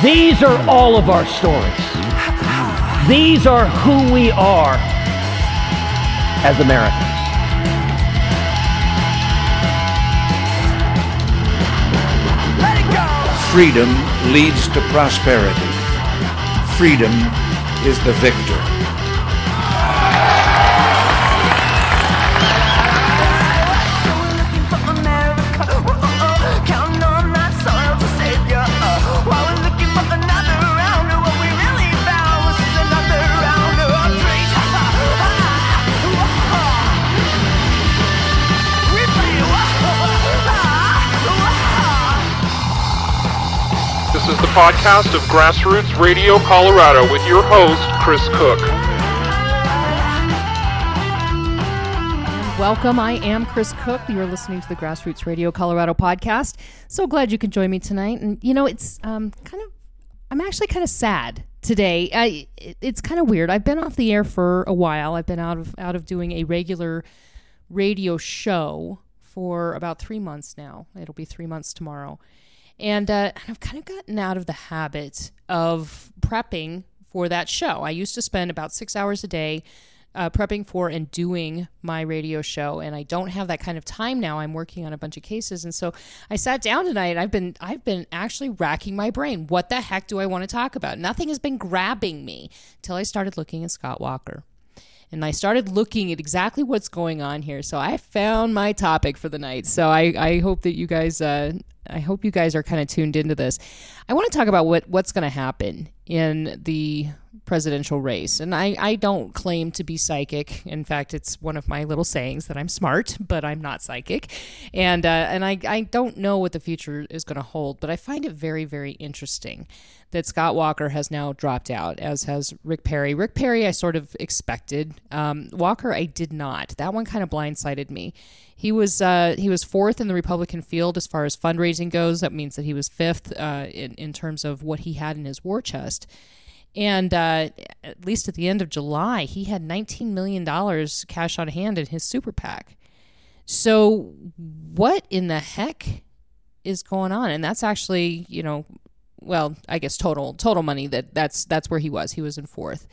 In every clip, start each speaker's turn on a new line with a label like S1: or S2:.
S1: These are all of our stories. These are who we are as Americans.
S2: Freedom leads to prosperity. Freedom is the victor.
S3: This is the podcast of Grassroots Radio Colorado with your host, Chris Cook.
S4: Welcome, I am Chris Cook. You're listening to the Grassroots Radio Colorado podcast. So glad you could join me tonight. And, you know, it's I'm actually kind of sad today. It's kind of weird. I've been off the air for a while. I've been out of doing a regular radio show for about 3 months now. It'll be 3 months tomorrow. And I've kind of gotten out of the habit of prepping for that show. I used to spend about 6 hours a day prepping for and doing my radio show, and I don't have that kind of time now. I'm working on a bunch of cases, and so I sat down tonight. I've been actually racking my brain. What the heck do I want to talk about? Nothing has been grabbing me until I started looking at Scott Walker. And I started looking at exactly what's going on here. So I found my topic for the night. So I hope that you guys, I hope you guys are kind of tuned into this. I want to talk about what's going to happen in the presidential race. And I don't claim to be psychic. In fact, it's one of my little sayings that I'm smart, but I'm not psychic. And I don't know what the future is going to hold, but I find it very, very interesting that Scott Walker has now dropped out, as has Rick Perry. Rick Perry I sort of expected. Walker I did not. That one kind of blindsided me. He was fourth in the Republican field as far as fundraising goes. That means that he was fifth in terms of what he had in his war chest. And at least at the end of July, he had $19 million cash on hand in his super PAC. So what in the heck is going on? And that's actually, well, I guess total money. That's where he was. He was in fourth.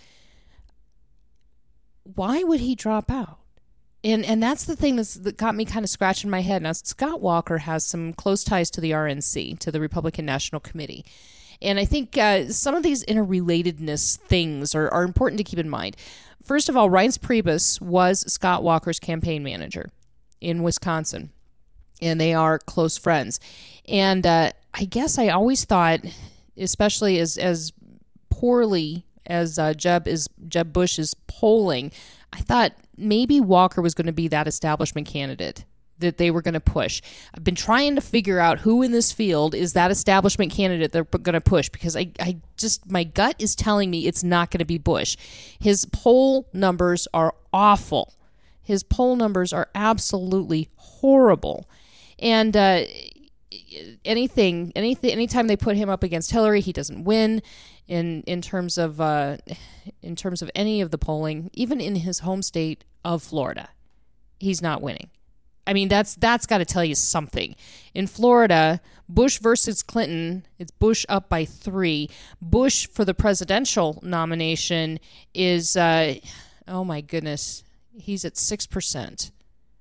S4: Why would he drop out? And that's the thing that got me kind of scratching my head. Now, Scott Walker has some close ties to the RNC, to the Republican National Committee. And I think some of these interrelatedness things are important to keep in mind. First of all, Reince Priebus was Scott Walker's campaign manager in Wisconsin, and they are close friends. And I guess I always thought, especially as poorly as Jeb Bush is polling, I thought maybe Walker was going to be that establishment candidate that they were going to push. I've been trying to figure out who in this field is that establishment candidate they're going to push, because my gut is telling me it's not going to be Bush. His poll numbers are awful. His poll numbers are absolutely horrible. And anytime they put him up against Hillary, he doesn't win. In terms of any of the polling, even in his home state of Florida, he's not winning. I mean, that's got to tell you something. In Florida, Bush versus Clinton, it's Bush up by 3. Bush for the presidential nomination is, oh my goodness, he's at 6%.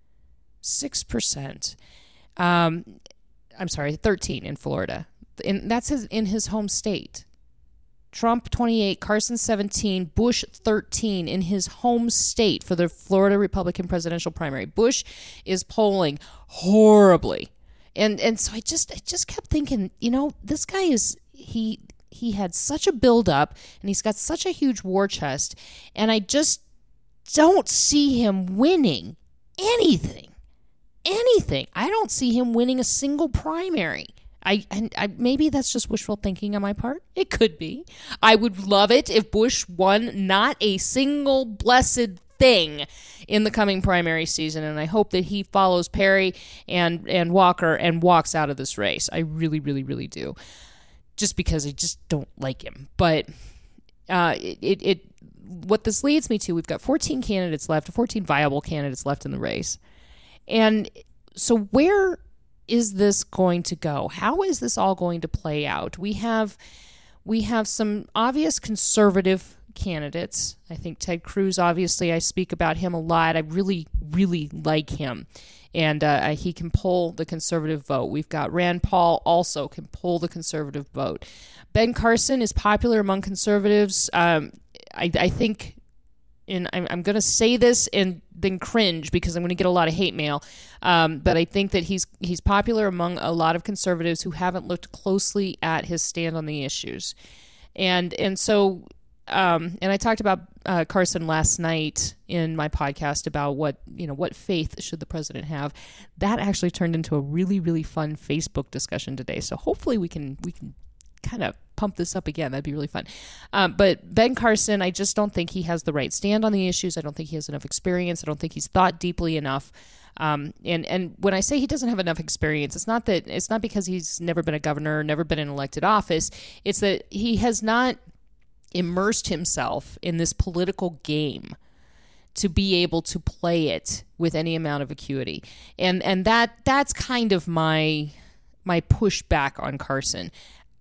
S4: 6%. I'm sorry, 13 in Florida. And that's in his home state. Trump 28, Carson 17, Bush 13 in his home state for the Florida Republican presidential primary. Bush is polling horribly. And so I just kept thinking, this guy he had such a buildup, and he's got such a huge war chest, and I just don't see him winning anything. I don't see him winning a single primary. I maybe that's just wishful thinking on my part. It could be. I would love it if Bush won not a single blessed thing in the coming primary season, and I hope that he follows Perry and Walker and walks out of this race. I really, really, really do. Just because I just don't like him. But what this leads me to, we've got 14 viable candidates left in the race. And so where is this going to go? How is this all going to play out? We have We have some obvious conservative candidates. I think Ted Cruz, obviously, I speak about him a lot. I really, really like him. And he can pull the conservative vote. We've got Rand Paul also can pull the conservative vote. Ben Carson is popular among conservatives. I think, and I'm going to say this and then cringe because I'm going to get a lot of hate mail, but I think that he's popular among a lot of conservatives who haven't looked closely at his stand on the issues. And so... and I talked about Carson last night in my podcast about what faith should the president have. That actually turned into a really, really fun Facebook discussion today. So hopefully we can kind of pump this up again. That'd be really fun. But Ben Carson, I just don't think he has the right stand on the issues. I don't think he has enough experience. I don't think he's thought deeply enough. And when I say he doesn't have enough experience, it's not because he's never been a governor, never been in elected office. It's that he has not immersed himself in this political game to be able to play it with any amount of acuity. And that's kind of my pushback on Carson.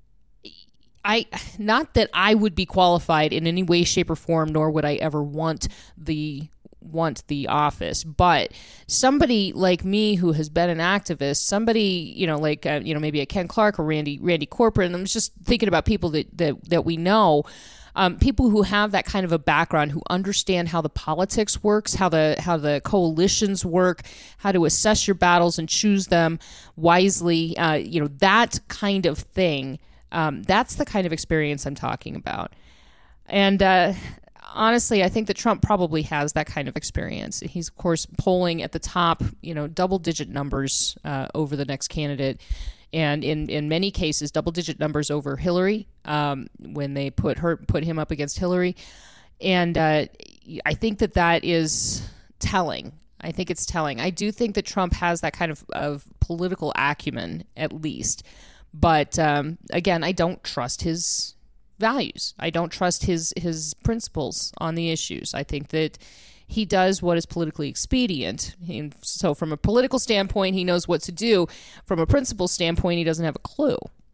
S4: Not that I would be qualified in any way, shape, or form, nor would I ever want the office, but somebody like me who has been an activist, somebody, maybe a Ken Clark or Randy Corporate, and I'm just thinking about people that we know, people who have that kind of a background, who understand how the politics works, how the coalitions work, how to assess your battles and choose them wisely, that kind of thing. That's the kind of experience I'm talking about. And honestly, I think that Trump probably has that kind of experience. He's, of course, polling at the top, double-digit numbers over the next candidate. And in many cases, double-digit numbers over Hillary when they put him up against Hillary. And I think that is telling. I think it's telling. I do think that Trump has that kind of political acumen, at least. But again, I don't trust his values. I don't trust his principles on the issues. I think that he does what is politically expedient. And so from a political standpoint, he knows what to do. From a principle standpoint, he doesn't have a clue.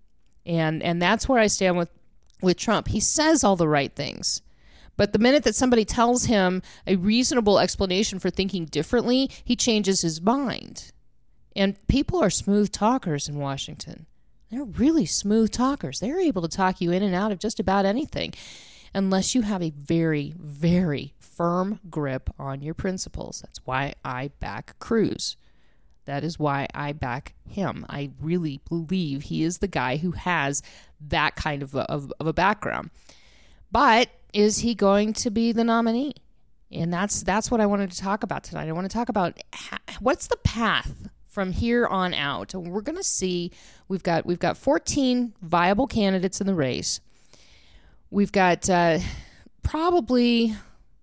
S4: And that's where I stand with Trump. He says all the right things. But the minute that somebody tells him a reasonable explanation for thinking differently, he changes his mind. And people are smooth talkers in Washington. They're really smooth talkers. They're able to talk you in and out of just about anything, unless you have a very, very firm grip on your principles. That's why I back Cruz. That is why I back him. I really believe he is the guy who has that kind of a background. But is he going to be the nominee? And that's what I wanted to talk about tonight. I want to talk about what's the path from here on out. And we're going to see, we've got 14 viable candidates in the race. We've got probably,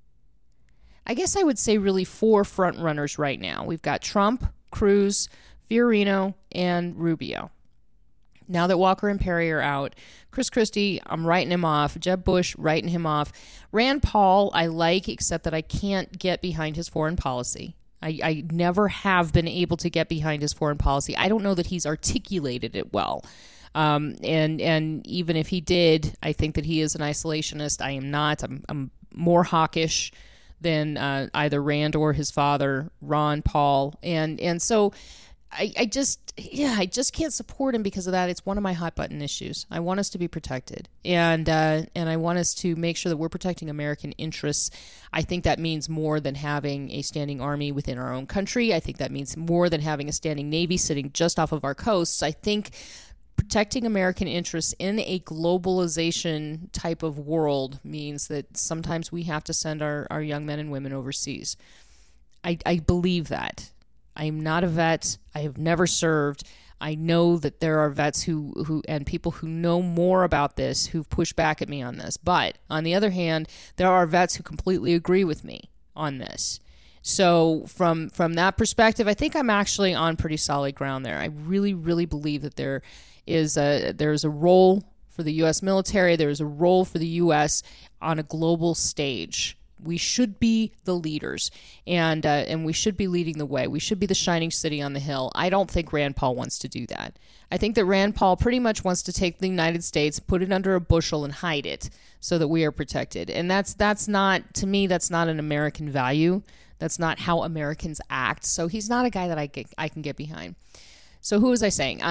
S4: I guess I would say really 4 front runners right now. We've got Trump, Cruz, Fiorino, and Rubio. Now that Walker and Perry are out, Chris Christie, I'm writing him off. Jeb Bush, writing him off. Rand Paul, I like, except that I can't get behind his foreign policy. I never have been able to get behind his foreign policy. I don't know that he's articulated it well. And even if he did, I think that he is an isolationist. I am not. I'm more hawkish than either Rand or his father, Ron Paul. And so I just can't support him because of that. It's one of my hot button issues. I want us to be protected, and I want us to make sure that we're protecting American interests. I think that means more than having a standing army within our own country. I think that means more than having a standing Navy sitting just off of our coasts. I think protecting American interests in a globalization type of world means that sometimes we have to send our young men and women overseas. I believe that. I am not a vet. I have never served. I know that there are vets who and people who know more about this who've pushed back at me on this. But on the other hand, there are vets who completely agree with me on this. So from that perspective, I think I'm actually on pretty solid ground there. I really, really believe that there's a role for the U.S. military. There's a role for the U.S. on a global stage We should be the leaders, and we should be leading the way. We should be the shining city on the hill. I don't think Rand Paul wants to do that. I think that Rand Paul pretty much wants to take the United States, put it under a bushel, and hide it so that we are protected. And that's not, to me, that's not an American value. That's not how Americans act. So he's not a guy that I can get behind. So who was I saying?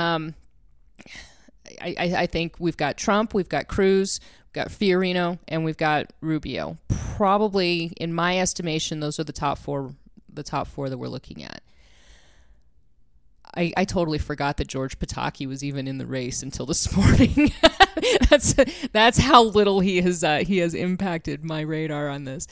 S4: I think we've got Trump, we've got Cruz, we've got Fiorino, and we've got Rubio. Probably, in my estimation, those are the top four that we're looking at. I totally forgot that George Pataki was even in the race until this morning. That's how little he has impacted my radar on this.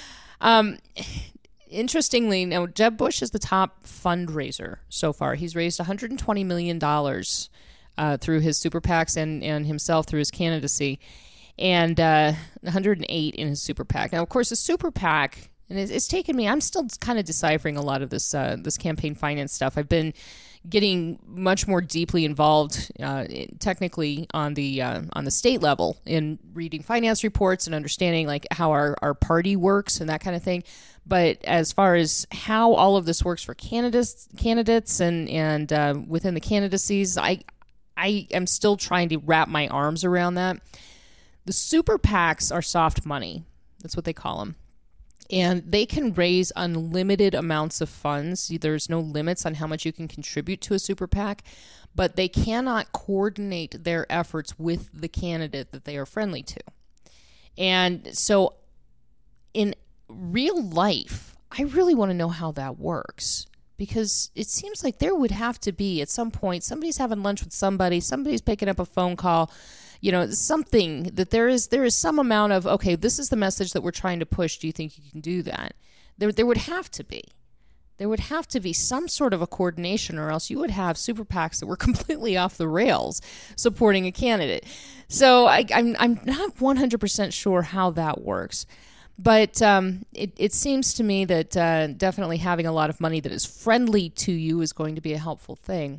S4: Interestingly, now Jeb Bush is the top fundraiser so far. He's raised $120 million through his super PACs and himself through his candidacy, and 108 in his super PAC. Now, of course, the super PAC, and it's taken me, I'm still kind of deciphering a lot of this campaign finance stuff. I've been getting much more deeply involved technically on the state level in reading finance reports and understanding like how our party works and that kind of thing. But as far as how all of this works for candidates and within the candidacies, I am still trying to wrap my arms around that. The super PACs are soft money. That's what they call them. And they can raise unlimited amounts of funds. There's no limits on how much you can contribute to a super PAC, but they cannot coordinate their efforts with the candidate that they are friendly to. And so in real life, I really want to know how that works, because it seems like there would have to be at some point, somebody's having lunch with somebody's picking up a phone call, something that there is some amount of, okay, this is the message that we're trying to push. Do you think you can do that? There would have to be. There would have to be some sort of a coordination, or else you would have super PACs that were completely off the rails supporting a candidate. So I'm not 100% sure how that works. But it seems to me that definitely having a lot of money that is friendly to you is going to be a helpful thing.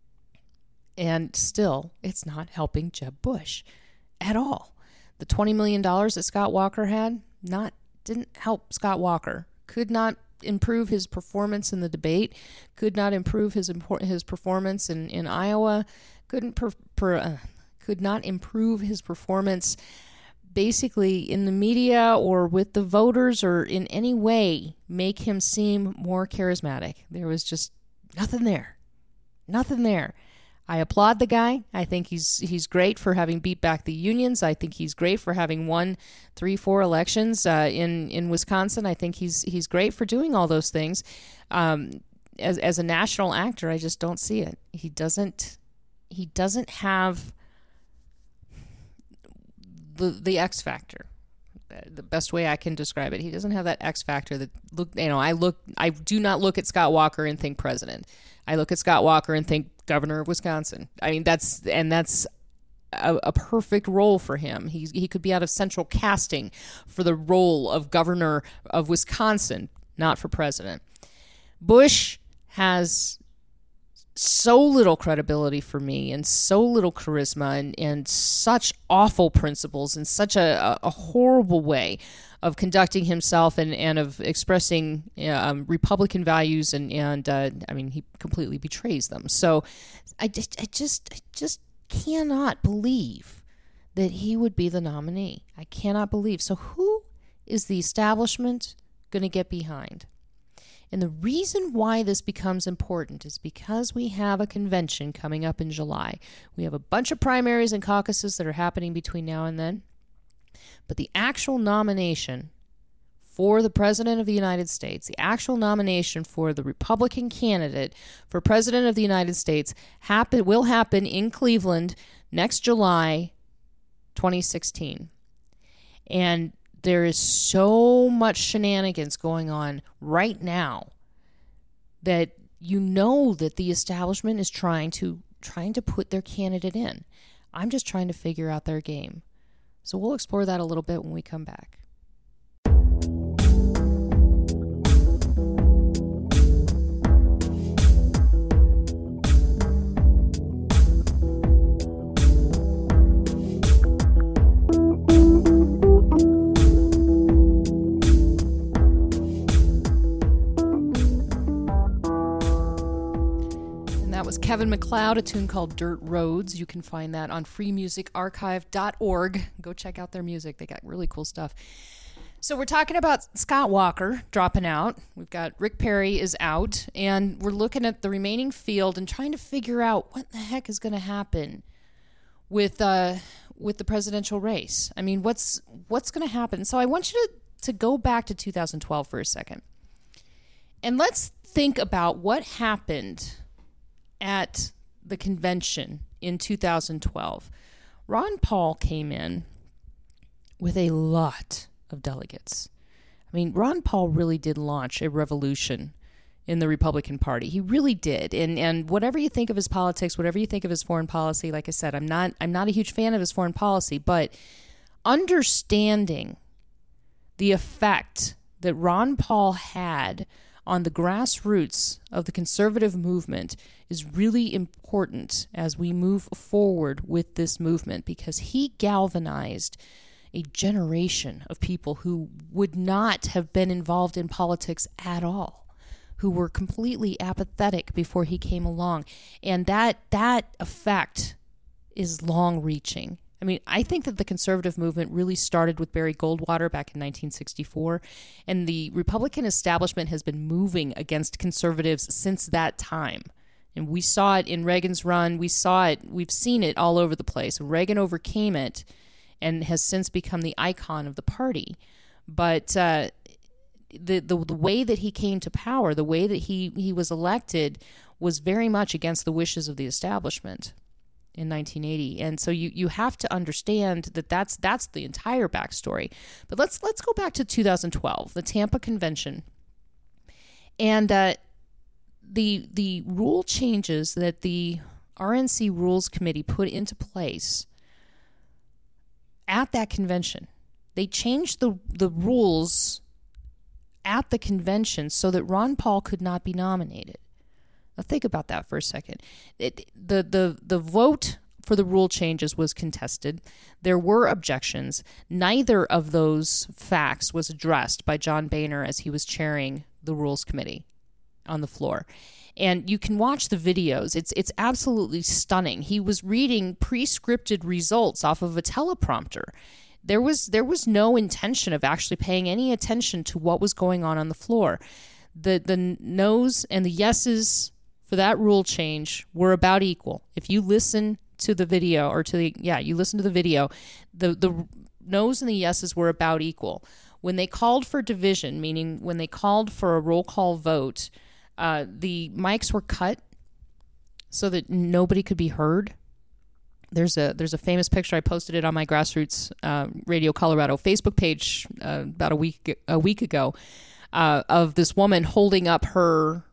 S4: And still, it's not helping Jeb Bush at all. The $20 million that Scott Walker had didn't help Scott Walker. Could not improve his performance in the debate. Could not improve his performance in Iowa. Could not improve his performance basically in the media or with the voters, or in any way make him seem more charismatic. There was just nothing there. Nothing there. I applaud the guy. I think he's great for having beat back the unions. I think he's great for having won 3-4 elections in Wisconsin. I think he's great for doing all those things. As a national actor, I just don't see it. He doesn't have the X factor. The best way I can describe it. He doesn't have that X factor that I do not look at Scott Walker and think president. I look at Scott Walker and think governor of Wisconsin. I mean, that's a perfect role for him. He could be out of central casting for the role of governor of Wisconsin, not for president. Bush has so little credibility for me, and so little charisma, and such awful principles, and such a horrible way of conducting himself and of expressing Republican values, and I mean, he completely betrays them. So I just cannot believe that he would be the nominee. I cannot believe. So who is the establishment going to get behind? And the reason why this becomes important is because we have a convention coming up in July. We have a bunch of primaries and caucuses that are happening between now and then. But the actual nomination for the President of the United States, the actual nomination for the Republican candidate for President of the United States will happen in Cleveland next July 2016. And there is so much shenanigans going on right now that that the establishment is trying to put their candidate in. I'm just trying to figure out their game. So we'll explore that a little bit when we come back. That was Kevin MacLeod, a tune called Dirt Roads. You can find that on freemusicarchive.org. Go check out their music. They got really cool stuff. So we're talking about Scott Walker dropping out. We've got Rick Perry is out, and we're looking at the remaining field and trying to figure out what the heck is going to happen with the presidential race. I mean, what's going to happen? So I want you to go back to 2012 for a second. And let's think about what happened at the convention in 2012. Ron Paul came in with a lot of delegates. I mean, Ron Paul really did launch a revolution in the Republican Party. He really did. And whatever you think of his politics, whatever you think of his foreign policy, like I said, I'm not a huge fan of his foreign policy, but understanding the effect that Ron Paul had on the grassroots of the conservative movement is really important as we move forward with this movement, because he galvanized a generation of people who would not have been involved in politics at all, who were completely apathetic before he came along. And that effect is long-reaching. I mean, I think that the conservative movement really started with Barry Goldwater back in 1964, and the Republican establishment has been moving against conservatives since that time. And we saw it in Reagan's run. We've seen it all over the place. Reagan overcame it and has since become the icon of the party. But the way that he came to power, the way that he was elected, was very much against the wishes of the establishment in 1980. And so you have to understand that that's the entire backstory. But let's go back to 2012, the Tampa Convention. And the rule changes that the RNC Rules Committee put into place at that convention. They changed the rules at the convention so that Ron Paul could not be nominated. Now think about that for a second. The vote for the rule changes was contested. There were objections. Neither of those facts was addressed by John Boehner as he was chairing the Rules Committee on the floor. And you can watch the videos. It's absolutely stunning. He was reading pre-scripted results off of a teleprompter. There was no intention of actually paying any attention to what was going on the floor. The no's and the yeses for that rule change were about equal. If you listen to the video, you listen to the video, the no's and the yeses were about equal. When they called for division, meaning when they called for a roll call vote, the mics were cut so that nobody could be heard. There's a famous picture. I posted it on my Grassroots Radio Colorado Facebook page about a week ago of this woman holding up her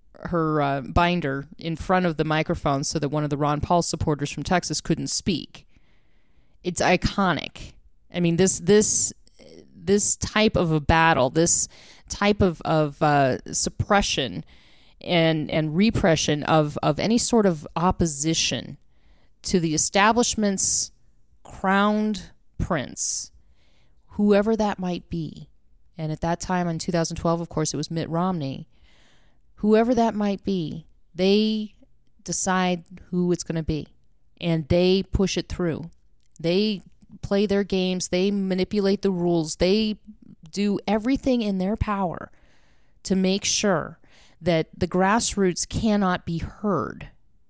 S4: binder in front of the microphone so that one of the Ron Paul supporters from Texas couldn't speak. It's iconic. I mean, this type of a battle, this type of suppression and repression of any sort of opposition to the establishment's crowned prince, whoever that might be. And at that time in 2012, of course, it was Mitt Romney. Whoever that might be, they decide who it's going to be, and they push it through. They play their games. They manipulate the rules. They do everything in their power to make sure that the grassroots cannot be heard.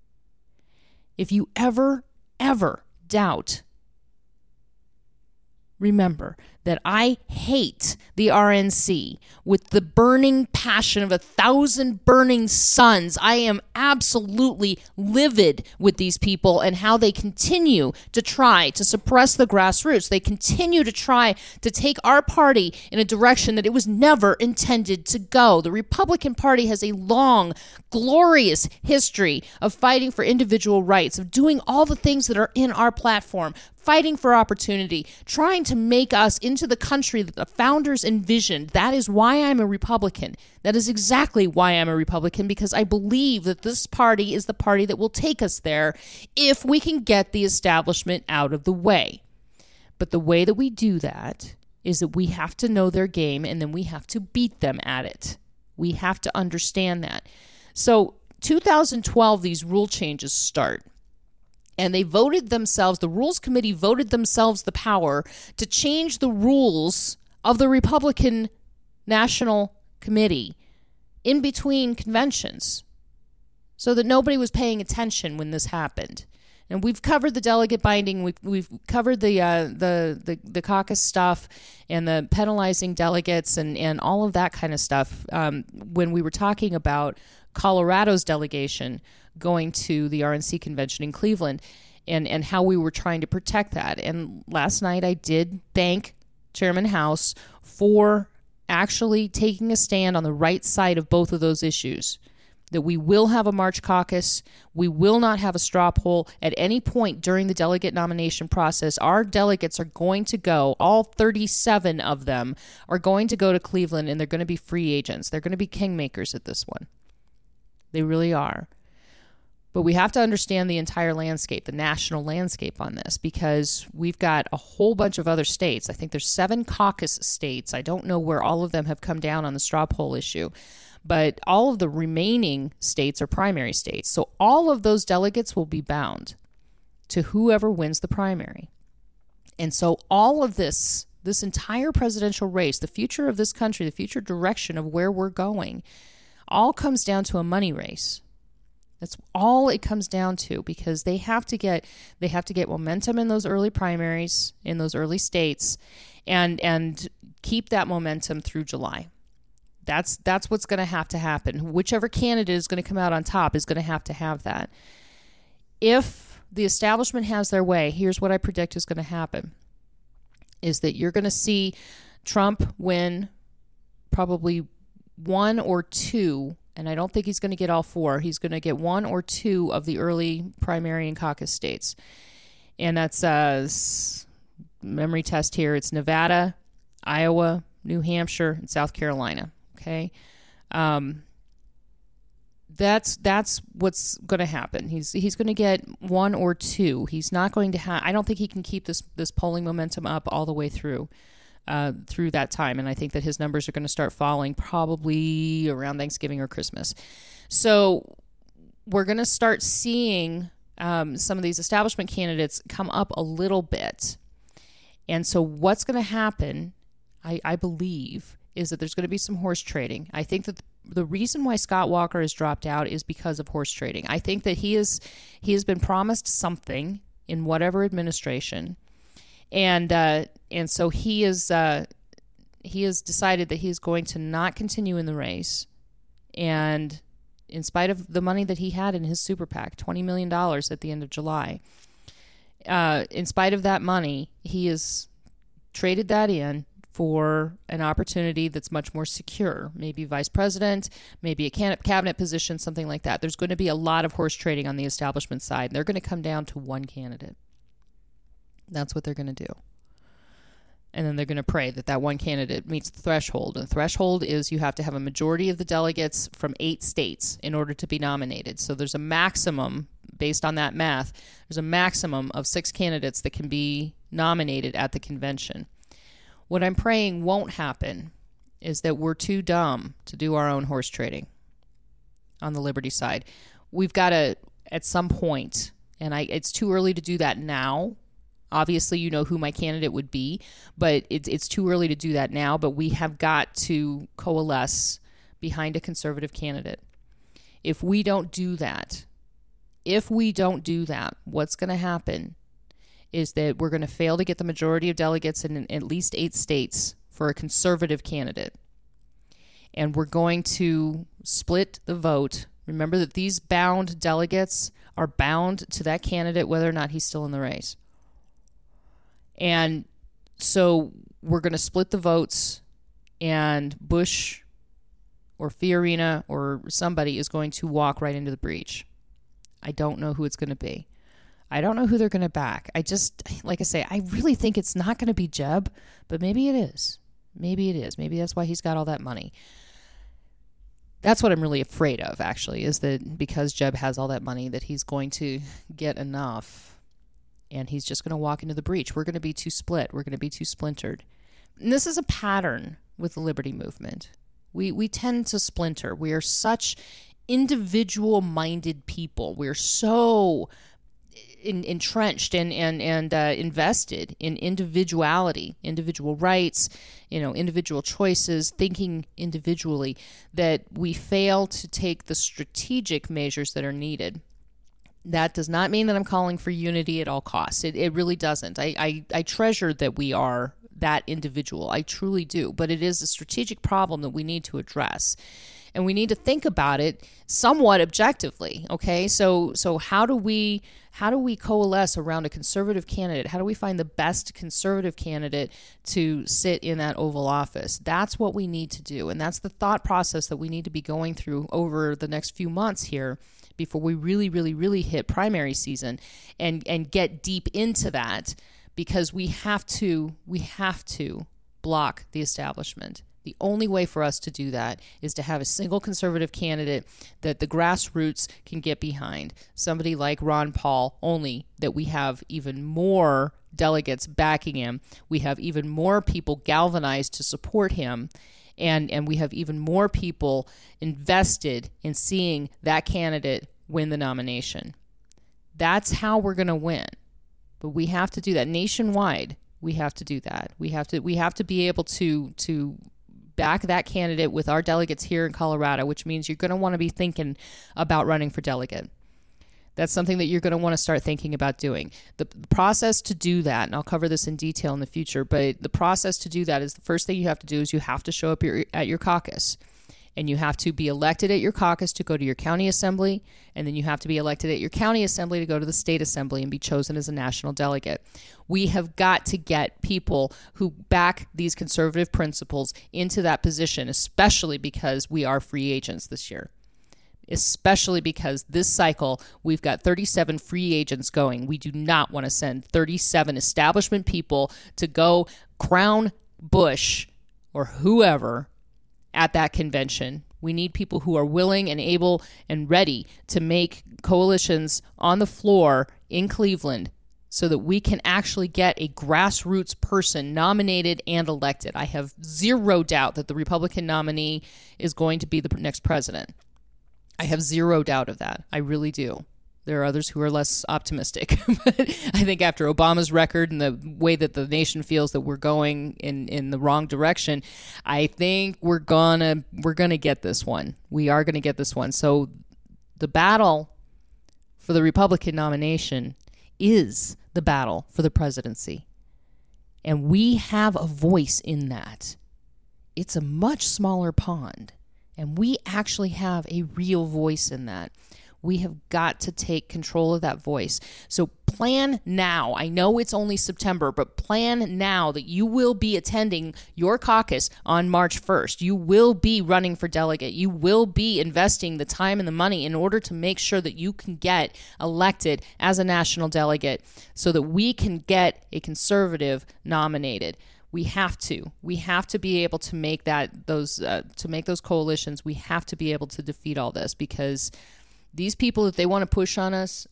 S4: If you ever doubt, remember that I hate the RNC with the burning passion of 1,000 burning suns. I am absolutely livid with these people and how they continue to try to suppress the grassroots. They continue to try to take our party in a direction that it was never intended to go. The Republican Party has a long, glorious history of fighting for individual rights, of doing all the things that are in our platform, fighting for opportunity, trying to make us into the country that the founders envisioned. That is why I'm a Republican. That is exactly why I'm a Republican, because I believe that this party is the party that will take us there if we can get the establishment out of the way. But the way that we do that is that we have to know their game, and then we have to beat them at it. We have to understand that. So 2012, these rule changes start. And they voted themselves, the Rules Committee voted themselves the power to change the rules of the Republican National Committee in between conventions so that nobody was paying attention when this happened. And we've covered the delegate binding, we've covered the caucus stuff and the penalizing delegates and all of that kind of stuff when we were talking about Colorado's delegation going to the RNC convention in Cleveland and how we were trying to protect that. And last night I did thank Chairman House for actually taking a stand on the right side of both of those issues. That we will have a March caucus. We will not have a straw poll at any point during the delegate nomination process. Our delegates are going to go, all 37 of them are going to go to Cleveland, and they're going to be free agents. They're going to be kingmakers at this one. They really are. But we have to understand the entire landscape, the national landscape on this, because we've got a whole bunch of other states. I think there's 7 caucus states. I don't know where all of them have come down on the straw poll issue. But all of the remaining states are primary states. So all of those delegates will be bound to whoever wins the primary. And so all of this entire presidential race, the future of this country, the future direction of where we're going, all comes down to a money race. That's all it comes down to, because they have to get momentum in those early primaries, in those early states, and keep that momentum through July. That's what's going to have to happen. Whichever candidate is going to come out on top is going to have that. If the establishment has their way, here's what I predict is going to happen, is that you're going to see Trump win probably 1 or 2, and I don't think he's going to get all 4. He's going to get 1 or 2 of the early primary and caucus states. And that's memory test here. It's Nevada, Iowa, New Hampshire, and South Carolina. Okay, that's what's going to happen. He's going to get 1 or 2. He's not going to have. I don't think he can keep this polling momentum up all the way through that time. And I think that his numbers are going to start falling probably around Thanksgiving or Christmas. So we're going to start seeing some of these establishment candidates come up a little bit. And so what's going to happen, I believe, is that there's going to be some horse trading. I think that the reason why Scott Walker has dropped out is because of horse trading. I think that he has been promised something in whatever administration, and so he has decided that he's going to not continue in the race, and in spite of the money that he had in his super PAC, $20 million at the end of July, in spite of that money, he has traded that in for an opportunity that's much more secure, maybe vice president, maybe a cabinet position, something like that. There's going to be a lot of horse trading on the establishment side, and they're going to come down to one candidate. That's what they're going to do. And then they're going to pray that one candidate meets the threshold. And the threshold is you have to have a majority of the delegates from 8 states in order to be nominated. So there's a maximum, based on that math, there's a maximum of 6 candidates that can be nominated at the convention. What I'm praying won't happen is that we're too dumb to do our own horse trading on the Liberty side. We've got to, at some point, and it's too early to do that now. Obviously, you know who my candidate would be, but it's too early to do that now. But we have got to coalesce behind a conservative candidate. If we don't do that, what's going to happen is that we're going to fail to get the majority of delegates in at least 8 states for a conservative candidate. And we're going to split the vote. Remember that these bound delegates are bound to that candidate whether or not he's still in the race. And so we're going to split the votes, and Bush or Fiorina or somebody is going to walk right into the breach. I don't know who it's going to be. I don't know who they're going to back. Like I say, I really think it's not going to be Jeb, but maybe it is. Maybe it is. Maybe that's why he's got all that money. That's what I'm really afraid of, actually, is that because Jeb has all that money that he's going to get enough and he's just going to walk into the breach. We're going to be too split. We're going to be too splintered. And this is a pattern with the Liberty Movement. We tend to splinter. We are such individual-minded people. We're so entrenched and invested in individuality, individual rights, individual choices, thinking individually, that we fail to take the strategic measures that are needed. That does not mean that I'm calling for unity at all costs. It really doesn't. I treasure that we are that individual. I truly do. But it is a strategic problem that we need to address. And we need to think about it somewhat objectively, okay? So how do we coalesce around a conservative candidate? How do we find the best conservative candidate to sit in that Oval Office? That's what we need to do, and that's the thought process that we need to be going through over the next few months here before we really, really, really hit primary season and get deep into that, because we have to block the establishment. The only way for us to do that is to have a single conservative candidate that the grassroots can get behind. Somebody like Ron Paul, only that we have even more delegates backing him. We have even more people galvanized to support him. And we have even more people invested in seeing that candidate win the nomination. That's how we're going to win. But we have to do that nationwide. We have to do that. We have to be able to back that candidate with our delegates here in Colorado, which means you're going to want to be thinking about running for delegate. That's something that you're going to want to start thinking about doing. The process to do that, and I'll cover this in detail in the future, but the process to do that is the first thing you have to do is you have to show up at your caucus. And you have to be elected at your caucus to go to your county assembly, and then you have to be elected at your county assembly to go to the state assembly and be chosen as a national delegate. We have got to get people who back these conservative principles into that position, especially because we are free agents this year. Especially because this cycle, we've got 37 free agents going. We do not want to send 37 establishment people to go crown Bush or whoever at that convention. We need people who are willing and able and ready to make coalitions on the floor in Cleveland so that we can actually get a grassroots person nominated and elected. I have zero doubt that the Republican nominee is going to be the next president. I have zero doubt of that. I really do. There are others who are less optimistic. But I think after Obama's record and the way that the nation feels that we're going in the wrong direction, I think we're gonna get this one. We are gonna get this one. So the battle for the Republican nomination is the battle for the presidency. And we have a voice in that. It's a much smaller pond. And we actually have a real voice in that. We have got to take control of that voice. So plan now. I know it's only September, but plan now that you will be attending your caucus on March 1st. You will be running for delegate. You will be investing the time and the money in order to make sure that you can get elected as a national delegate so that we can get a conservative nominated. We have to be able to make those coalitions. We have to be able to defeat all this, because these people, if they want to push on us,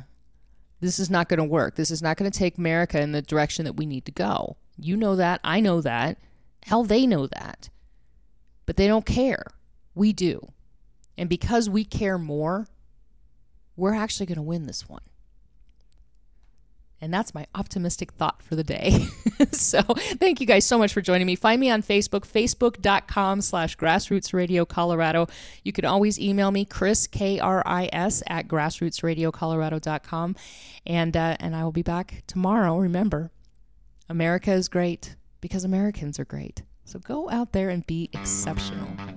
S4: this is not going to work. This is not going to take America in the direction that we need to go. You know that. I know that. Hell, they know that. But they don't care. We do. And because we care more, we're actually going to win this one. And that's my optimistic thought for the day. So thank you guys so much for joining me. Find me on Facebook, facebook.com/Grassroots Radio Colorado. You can always email me, Chris, KRIS, at grassrootsradiocolorado.com. And I will be back tomorrow. Remember, America is great because Americans are great. So go out there and be exceptional.